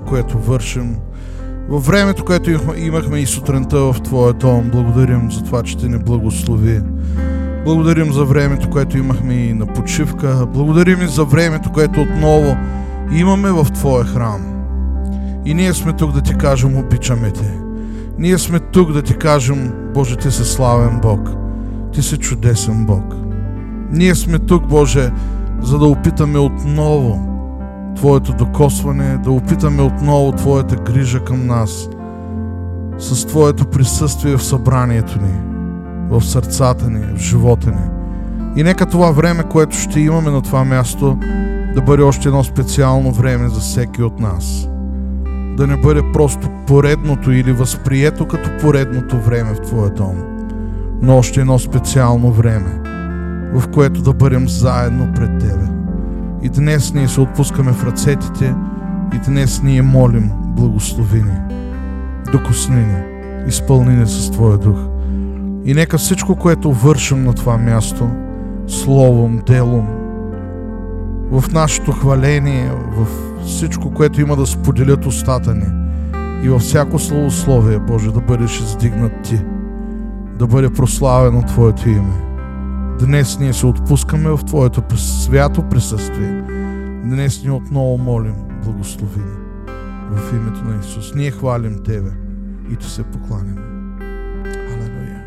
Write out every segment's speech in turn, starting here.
което вършим, във времето, което имахме и сутринта в Твоя дом. Благодарим за това, че Ти ни благослови. Благодарим за времето, което имахме и на почивка. Благодарим и за времето, което отново имаме в Твоя храм. И ние сме тук да Ти кажем: обичаме Те. Ние сме тук да Ти кажем: Боже, Ти си славен Бог. Ти си чудесен Бог. Ние сме тук, Боже, за да опитаме отново Твоето докосване, да опитаме отново Твоята грижа към нас, с Твоето присъствие в събранието ни, в сърцата ни, в живота ни. И нека това време, което ще имаме на това място, да бъде още едно специално време за всеки от нас. Да не бъде просто поредното или възприето като поредното време в Твоя дом, но още едно специално време, в което да бъдем заедно пред Тебе. И днес ние се отпускаме в ръцете Ти, и днес ние молим: благослови ни, докосни ни, изпълни ни с Твоя дух. И нека всичко, което вършим на това място, словом, делом, в нашето хваление, в всичко, което има да споделят устата ни, и във всяко славословие, Боже, да бъдеш издигнат Ти, да бъде прославено Твоето име. Днес ние се отпускаме в Твоето свято присъствие. Днес ние отново молим: благослови ни в името на Исус. Ние хвалим Тебе и Ти се покланяме. Алелуя.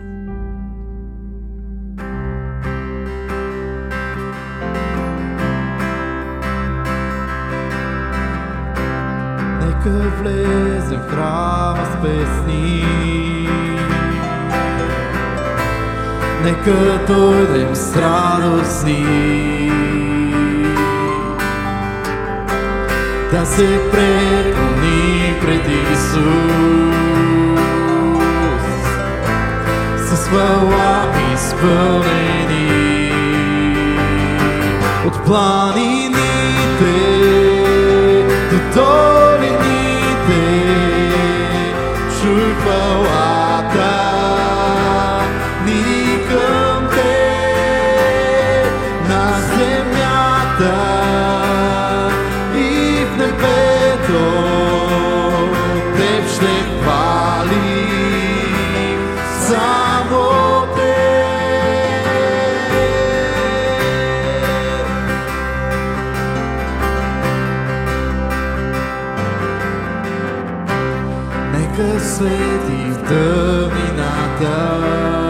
Нека влезем в храма с песни, нека дойдем с радостни, да се преклоним пред Исус, с хвала изпълнени от планините до долините. Чуй хвалата ни към Теб на земята и в небето. Теб ще хвалим само Теб. Нека свети в тъмнината,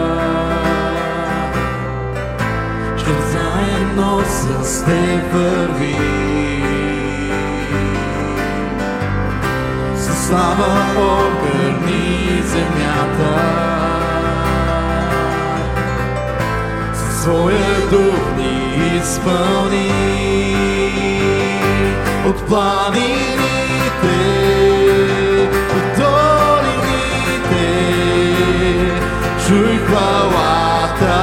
ще заедно с Теб върви, със слава огърни земята, със своя дух ни изпълни от планините до долините. Чуй хвалата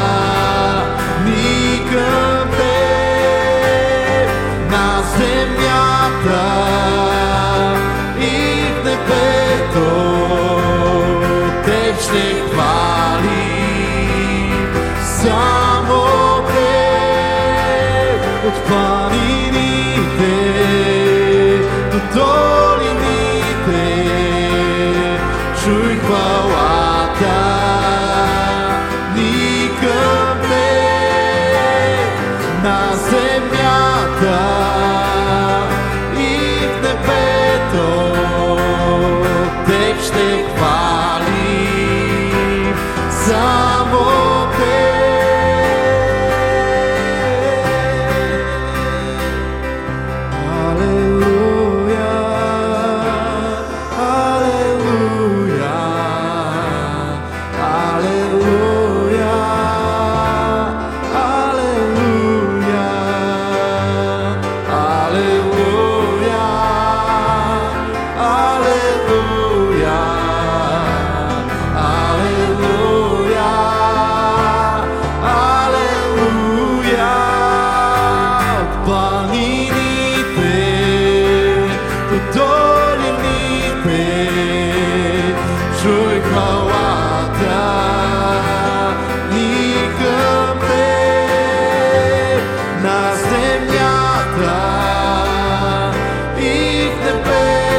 ни към Теб на земята и в небето. Теб ще хвалим само Теб от планините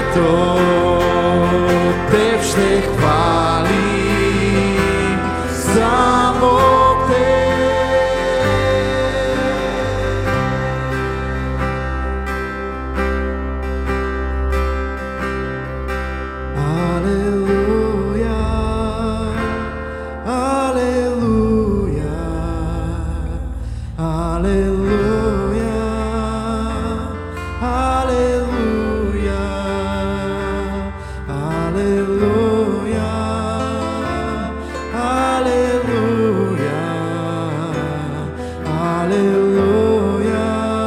Свето, Теб ще хвалим, само Алелуя, Алелуя, Алелуя, Алелуя, Алелуя, Алелуя, Алелуя,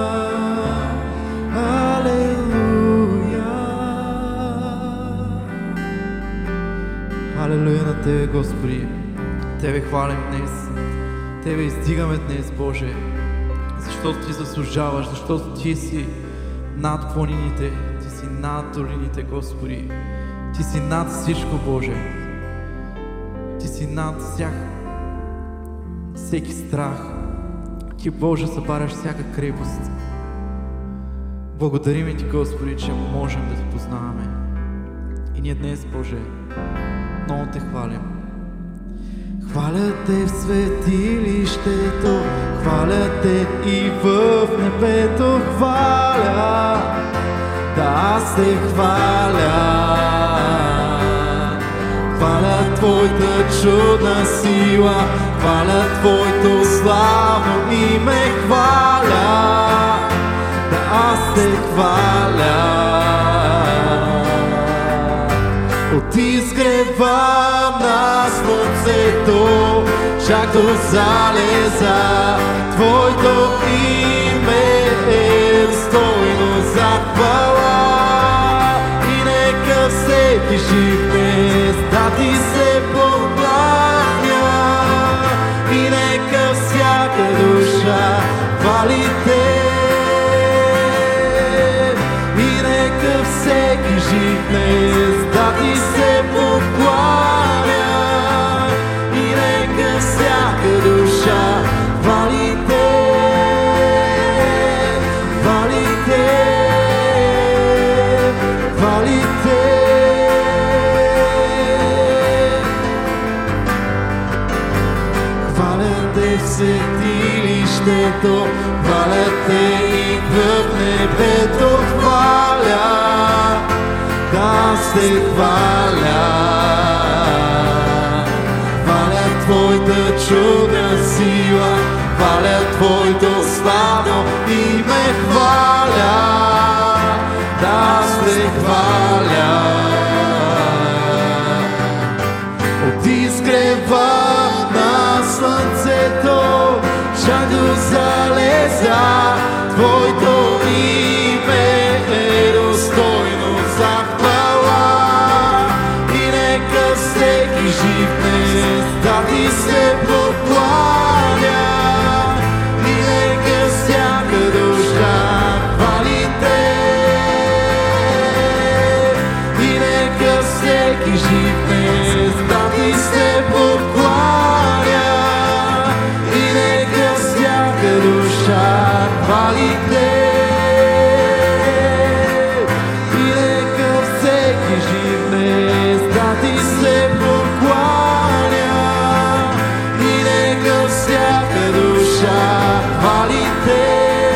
Алелуя на Тебе, Господи. Тебе хвалим днес. Тебе издигаме днес, Боже, защото Ти заслужаваш, защото Ти си над планините, Ти си над долините, Господи. Ти си над всичко, Боже. Ти си над всеки страх. Ти, Боже, събаряш всяка крепост. Благодарим Ти, Господи, че можем да Те познаваме. И ние днес, Боже, много Те хвалим. Хваля Те в светилището, хваля Те и в небето, хваля, да аз Те хваля. Хваля Твоята чудна сила, хваля Твоето славно име, хваля, да аз Те хваля. От изгрева на слънцето, чак до залеза, Твоето име е достойно за хвала. И нека всеки жив днес да Ти се покланя, и нека всяка душа хвали Те. И нека всеки жив днес да Ти се покланя, и нека всяка душа хвали Те, хвали Те, хвали Те. Хваля Те в светилището, хваля Те и в небето, хваля, да аз Те хваля. Хваля Твоята чудна сила, хваля Твоето славно име, хваля, да аз Те хваля. От изгрева на слънцето, чак до залеза, Твоето име е достойно за хвала. И нека всеки жив днес да Ти се покланя, и нека всяка душа хвали Те. И нека всеки жив днес да Ти се покланя, и нека всяка душа хвали Те. И нека всеки жив днес да Ти се покланя, и нека всяка душа хвали Те.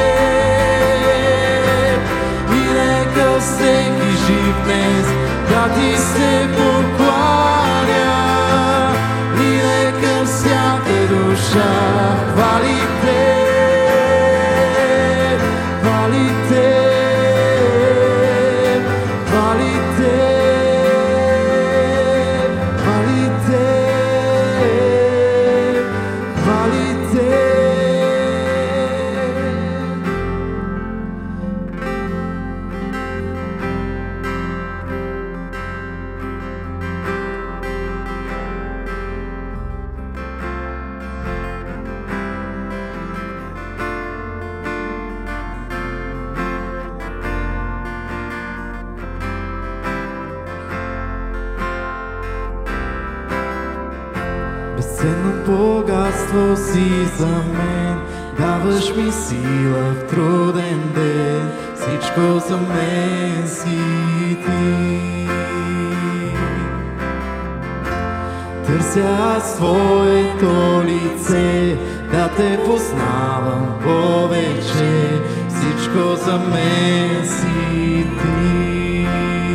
И нека всеки жив днес да Ти се покланя, и нека всяка душа хвали Те, хвали Те, хвали Те, хвали Те, хвали Те. Безценно богатство си за мен, даваш ми сила в труден ден. всичко за мен си ти. Търся своето лице, да те познавам повече, всичко за мен си ти.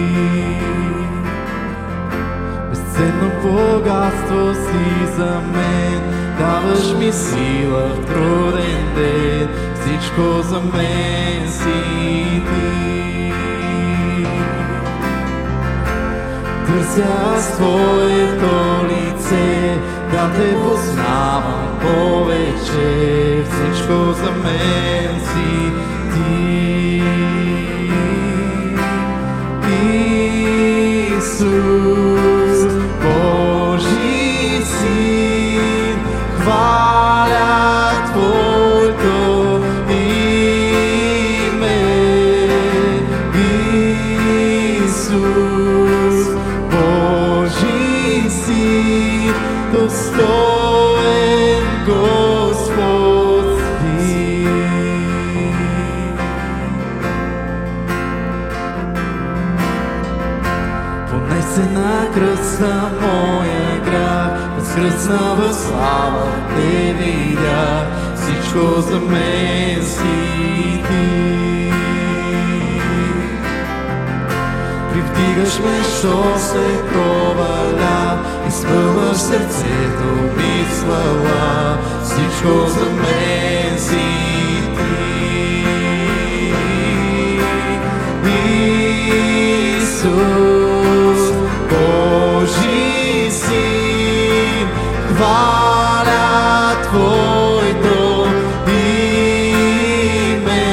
Безценно богатство си за мен, даваш ми сила в труден ден, всичко за мен си ти. Търся твоето лице, да те познавам повече, всичко за мен си ти. Исус, Божи Син, хваля Твоето име. Исус, Божи Син, достоен Господ си. Понесена кръста моя грях, възкръсна в слава те видях, всичко за мен си ти. Привдигаш ме, що се проваля, изпълваш сърцето ми слава, всичко за мен си ти. Исус, Божи Син, хваля Твоето име.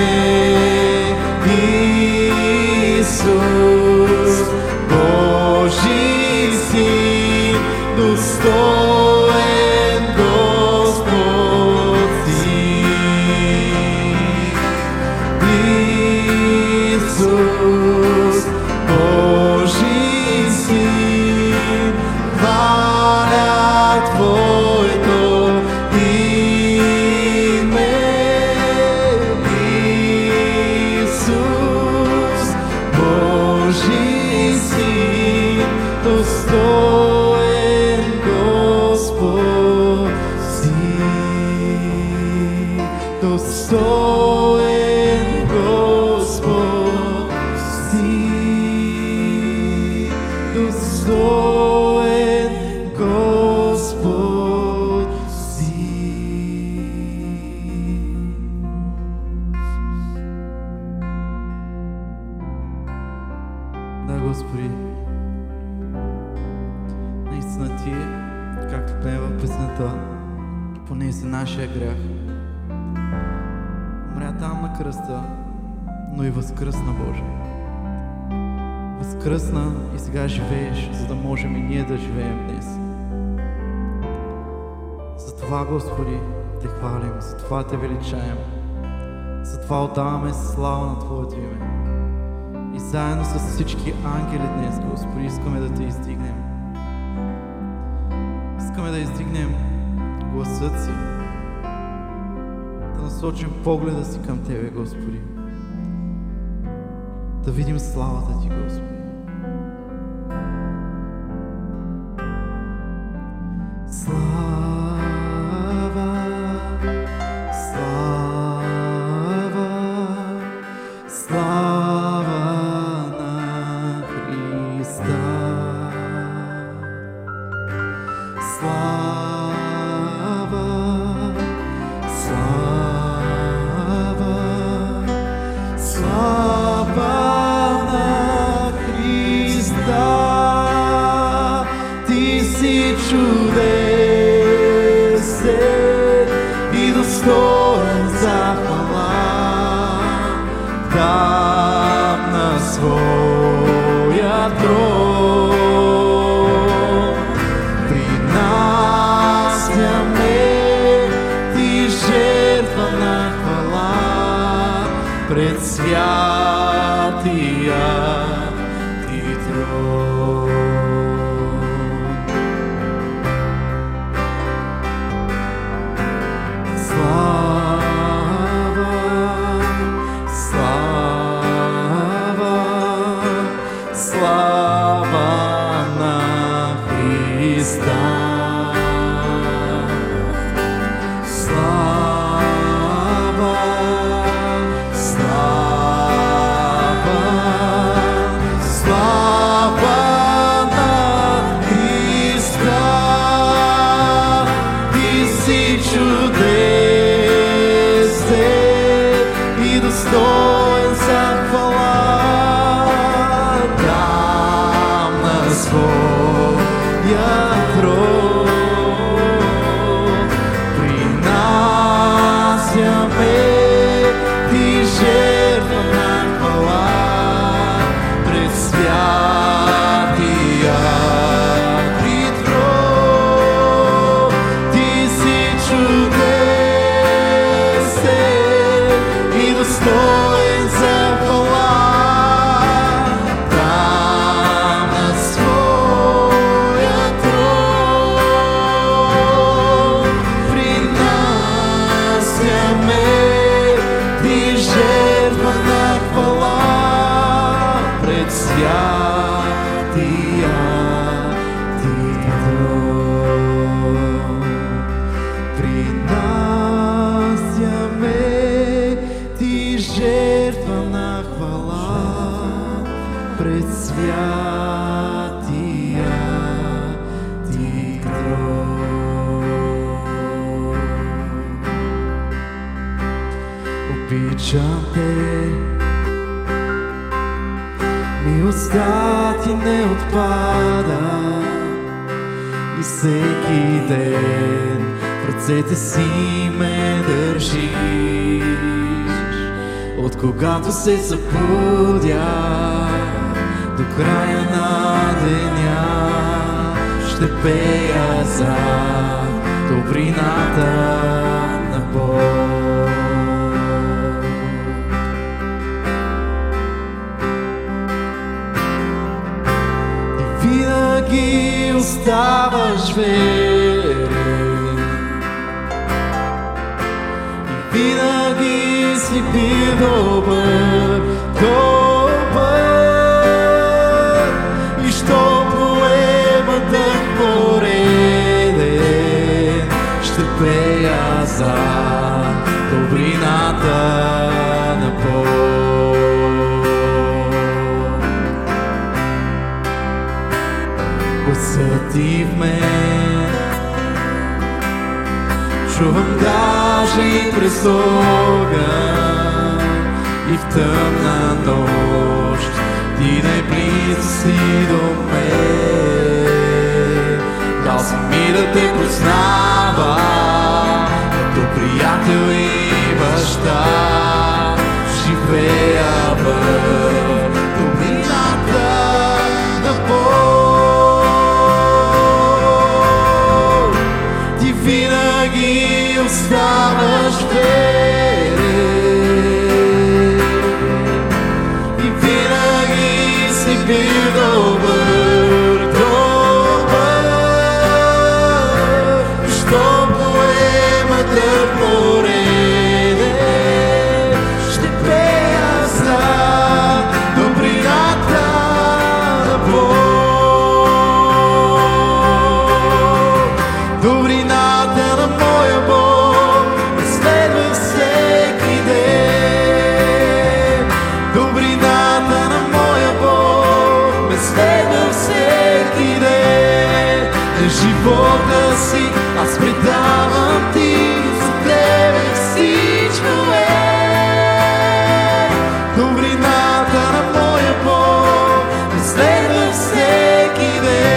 Исус, Божи Син, достоен Господ си. Исус, Божи Син, хваля Твоето име. Исус, Божи Син, достоен Господ си. Достоен Господ си. Достоен Господ си. Да, Господи, наистина Ти, както пеем в песента, понесе нашия грях. Умря там на кръста, но и възкръсна, Боже. Възкръсна и сега живееш, за да можем и ние да живеем днес. Затова, Господи, Те хвалим, затова Те величаем, затова отдаваме слава на Твоето име. И заедно с всички ангели днес, Господи, искаме да Те издигнем. Искаме да издигнем гласът си, да насочим погледа си към Тебе, Господи. Да видим славата Ти, Господи. Слава, слава, слава на Христа. Слава, слава, слава на Христа. Ти си чудесен и достоен за хвала. Там на своя трон принасяме Ти жертва на хвала пред святия Ти трон. Слава, слава, Слава на Христа. Слава, слава, слава на Христа. Ти си чудесен и достоен за хвала. Там на своя трон принасяме ти жертва на хвала пред святия ти трон. Ти си чудесен и достоен за хвала. Там на своя трон принасяме ти жертва на хвала пред святия ти трон. Принасяме ти жертва на хвала пред святия ти трон. Обичам те, милостта ти не отпада и всеки ден в ръцете си ме държиш. От когато се събудя до края на деня ще пея за добрината на Бог. Винаги оставаш верен и винаги си бил добър, добър. И що поема дъх пореден, ще пея за добрината на Бог. Усети в мен, чувам даже и през огън и в тъмна нощ ти най-близо си до мен. Дал си ми да те познава като приятел и баща. Живея в добрината на Бог. Ти винаги оставаш верен и винаги си бил добър, добър. Що поема дъх пореден, ще пея за добрината на Бог. Добрината на моя Бог ме следва всеки ден. Добрината на моя Бог ме следва всеки ден. На живота си аз предавам ти, за тебе всичко е. Добрината на моя Бог ме следва всеки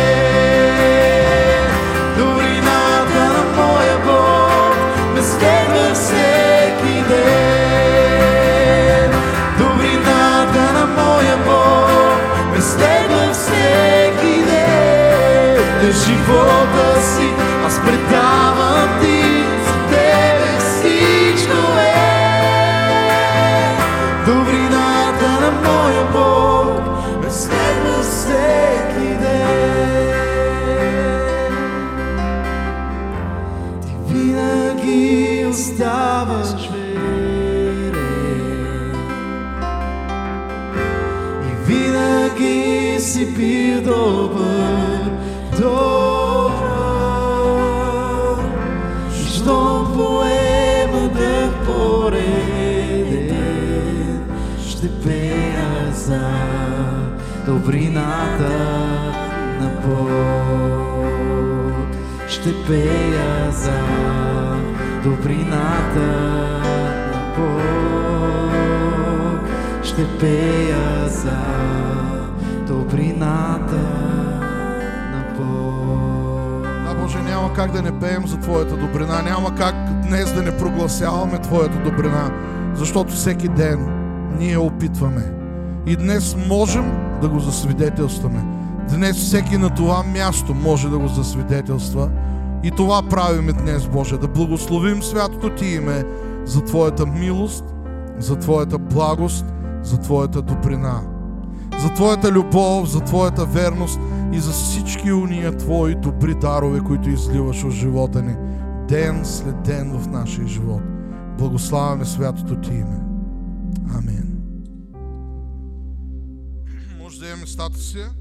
ден. Добрината на моя Бог ме следва всеки ден. Добрината на моя Бог ме следва всеки ден. На живота си аз предавам ти, за тебе всичко е. Добрината на моя Бог ме следва всеки ден. Ти винаги оставаш верен и винаги си си добър, добър. Щом поема дъх пореден, ще пея за добрината на Бог. Ще пея за добрината на Бог. Ще пея за добрината на Бог. Да, Боже, няма как да не пеем за Твоята добрина, няма как днес да не прогласяваме Твоята добрина, защото всеки ден ние опитваме. И днес можем да го засвидетелстваме. Днес всеки на това място може да го засвидетелства. И това правиме днес, Боже, да благословим святото Ти име за Твоята милост, за Твоята благост, за Твоята добрина, за Твоята любов, за Твоята верност и за всички уния Твои добри дарове, които изливаш в живота ни, ден след ден в нашия живот. Благославяме святото Ти име. Амин. Може да имаме местата си.